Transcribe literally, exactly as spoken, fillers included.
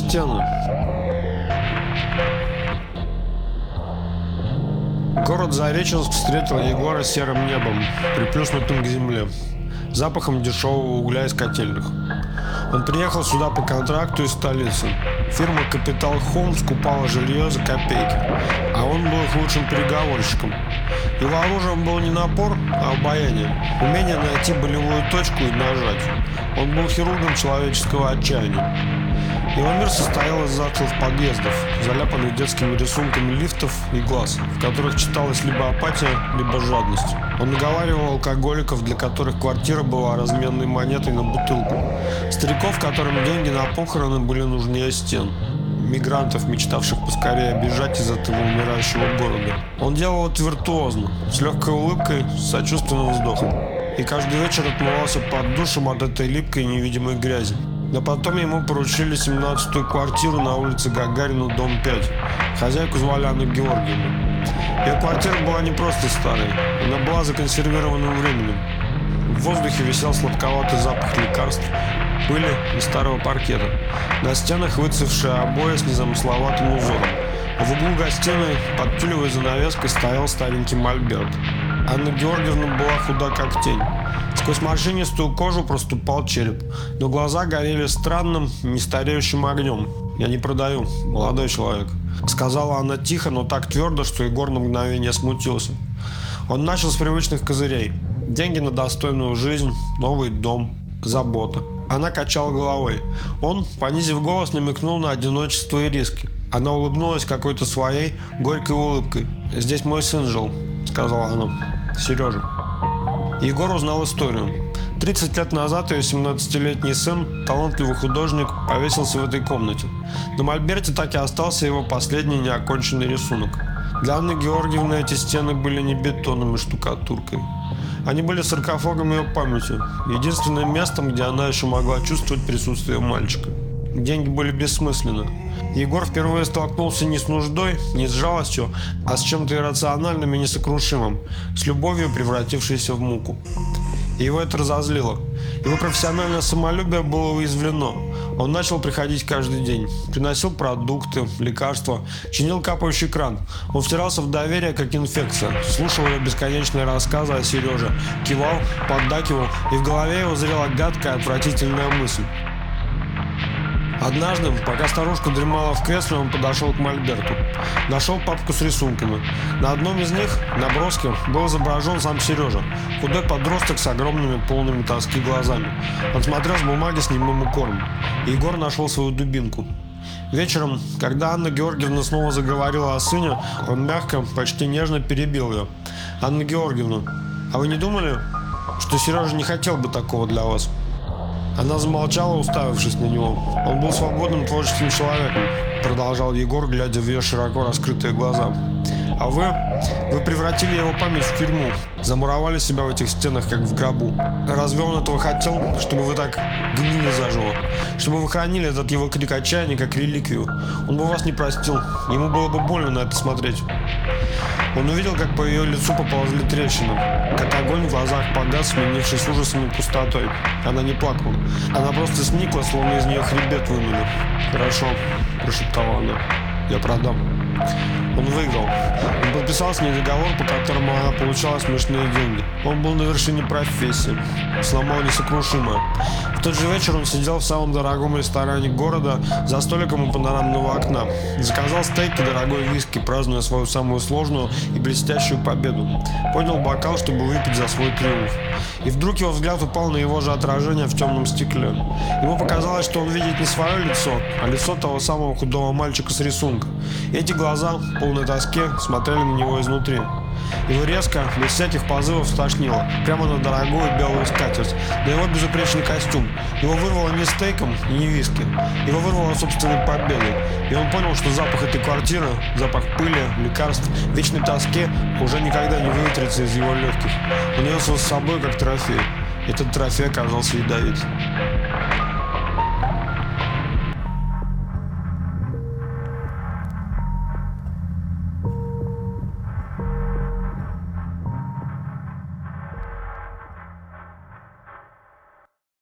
стены. Город Зареченск встретил Егора серым небом, приплюснутым к земле, запахом дешевого угля из котельных. Он приехал сюда по контракту из столицы. Фирма «Капитал Хоум» скупала жилье за копейки, а он был их лучшим переговорщиком. Его оружием был не напор, а обаяние, умение найти болевую точку и нажать. Он был хирургом человеческого отчаяния. Его мир состоял из затхлых подъездов, заляпанных детскими рисунками лифтов и глаз, в которых читалась либо апатия, либо жадность. Он наговаривал алкоголиков, для которых квартира была разменной монетой на бутылку. Стариков, которым деньги на похороны были нужнее стен. Мигрантов, мечтавших поскорее бежать из этого умирающего города. Он делал это виртуозно, с легкой улыбкой, с сочувственным вздохом. И каждый вечер отмывался под душем от этой липкой невидимой грязи. Но потом ему поручили семнадцатую квартиру на улице Гагарина, дом пять. Хозяйку звали Анна Георгиевна. Ее квартира была не просто старой, она была законсервированным временем. В воздухе висел сладковатый запах лекарств, пыли и старого паркета. На стенах выцвевшие обои с незамысловатым узором. В углу гостиной под тюлевой занавеской стоял старенький мольберт. Анна Георгиевна была худа как тень. Сквозь морщинистую кожу проступал череп, но глаза горели странным, нестареющим огнем. «Я не продаю, молодой человек», — сказала она тихо, но так твердо, что Егор на мгновение смутился. Он начал с привычных козырей. Деньги на достойную жизнь, новый дом, забота. Она качала головой. Он, понизив голос, намекнул на одиночество и риски. Она улыбнулась какой-то своей горькой улыбкой. «Здесь мой сын жил», — сказала она. «Сережа». Егор узнал историю. тридцать лет назад ее семнадцатилетний сын, талантливый художник, повесился в этой комнате. На мольберте так и остался его последний неоконченный рисунок. Для Анны Георгиевны эти стены были не бетоном и штукатуркой. Они были саркофагом ее памяти, единственным местом, где она еще могла чувствовать присутствие мальчика. Деньги были бессмысленны. Егор впервые столкнулся не с нуждой, не с жалостью, а с чем-то иррациональным и несокрушимым, с любовью, превратившейся в муку. И его это разозлило. Его профессиональное самолюбие было уязвлено. Он начал приходить каждый день. Приносил продукты, лекарства, чинил капающий кран. Он втирался в доверие, как инфекция. Слушал ее бесконечные рассказы о Сереже. Кивал, поддакивал, и в голове его зрела гадкая, отвратительная мысль. Однажды, пока старушка дремала в кресле, он подошел к мольберту. Нашел папку с рисунками. На одном из них, наброске, был изображен сам Сережа. Худой подросток с огромными, полными тоски глазами. Он смотрел с бумаги с немым укором. И Егор нашел свою дубинку. Вечером, когда Анна Георгиевна снова заговорила о сыне, он мягко, почти нежно перебил ее. «Анна Георгиевна, а вы не думали, что Сережа не хотел бы такого для вас?» Она замолчала, уставившись на него. «Он был свободным творческим человеком», — продолжал Егор, глядя в ее широко раскрытые глаза. «А вы, вы превратили его память в тюрьму, замуровали себя в этих стенах, как в гробу. Разве он этого хотел, чтобы вы так гнили заживо? Чтобы вы хранили этот его крик отчаяния, как реликвию? Он бы вас не простил, ему было бы больно на это смотреть». Он увидел, как по ее лицу поползли трещины, как огонь в глазах погас, сменившись ужасом и пустотой. Она не плакала. Она просто сникла, словно из нее хребет вынули. «Хорошо», – прошептала она, – «я продам». Он выиграл. Он подписал с ней договор, по которому она получала смешные деньги. Он был на вершине профессии. Сломал несокрушимое. В тот же вечер он сидел в самом дорогом ресторане города за столиком у панорамного окна. Заказал стейк и дорогой виски, празднуя свою самую сложную и блестящую победу. Поднял бокал, чтобы выпить за свой триумф. И вдруг его взгляд упал на его же отражение в темном стекле. Ему показалось, что он видит не свое лицо, а лицо того самого худого мальчика с рисунка. И эти глаза, полной тоске, смотрели на него изнутри. Его резко, без всяких позывов, стошнило, прямо на дорогую белую скатерть, на его безупречный костюм. Его вырвало не стейком и не виски, его вырвало собственной победой. И он понял, что запах этой квартиры, запах пыли, лекарств, вечной тоски уже никогда не выветрится из его легких. Он нес его с собой, как трофей. Этот трофей оказался ядовит.